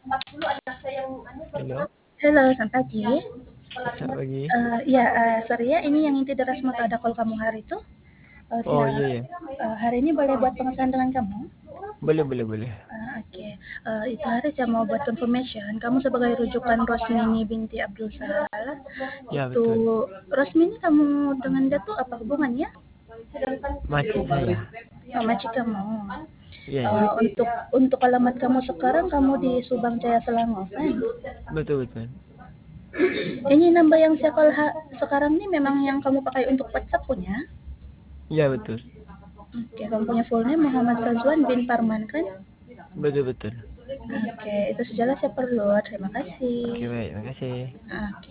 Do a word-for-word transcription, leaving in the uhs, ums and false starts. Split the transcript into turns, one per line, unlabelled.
Halo,
Halo, selamat pagi.
selamat pagi.
Eee, iya, eee, sorry ya, ini yang inti deras mau ada call kamu hari itu, eee, sia
Oh iya ya,
eee, hari ini boleh buat pengesahan dengan kamu?
boleh boleh boleh.
Ah, oke. Eee, itu hari saya mau buat confirmation, kamu sebagai rujukan Rosmini binti Abdul Salam,
Ya
itu
betul.
Rosmini kamu dengan dia tuh apa hubungannya?
Makcik saya.
Oh, makcik kamu.
Iya ya,
Eee, untuk untuk alamat kamu sekarang kamu di Subang Jaya Selangor kan?
betul betul.
Ini nambah yang saya call ha sekarang ini memang yang kamu pakai untuk WhatsApp punya?
Iya betul.
Oke, kamu punya full name Muhammad Fazwan bin Parman kan?
Betul betul.
Oke, itu sajalah saya perlu. Terima kasih.
Oke baik, makasih.
Oke.